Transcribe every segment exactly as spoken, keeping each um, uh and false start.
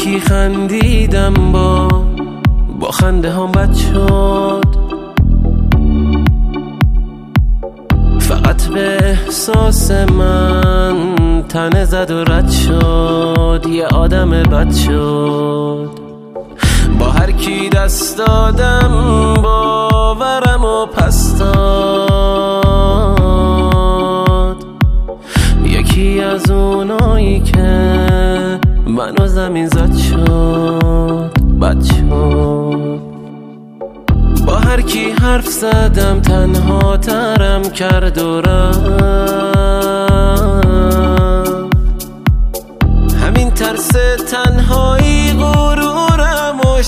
کی خندیدم با با خنده هم بد شد، فقط به احساس من تنه زد و رد شد، یه آدم بد شد. با هر کی دست دادم باورم و پس داد، یکی از اونایی که منو زمین زد شد، بد شد. با هر کی حرف زدم تنها ترم کرد و رفت، همین ترس تنهایی غرورم و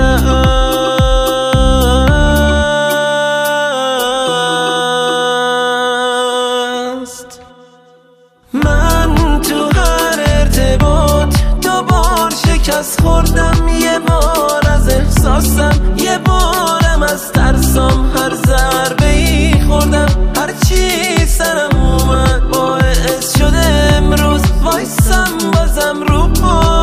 شکست. من تو هر ارتباط دوبار شکست خوردم، یه بار از احساسم، یه بارم از ترسام، هر ضربه ای خوردم، هر چی سرم اومد باعث شده امروز وایسم بازم رو پا.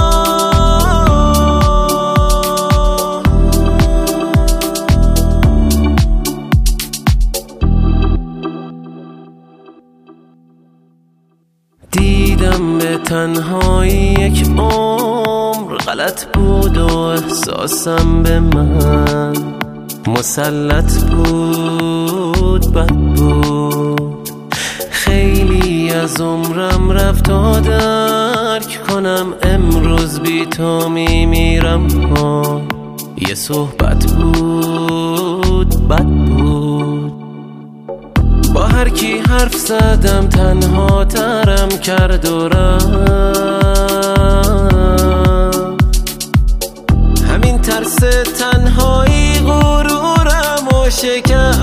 دیدم به تنهایی یک عمر غلط بود و احساسم به من مسلط بود، بد بود. خیلی از عمرم رفت تا درک کنم امروز بی تو میمیرم ها. یه صحبت بود، بد بود. با هر کی حرف زدم تنها ترم کرد و رفت، همین ترس تنهایی غرورم و شکست.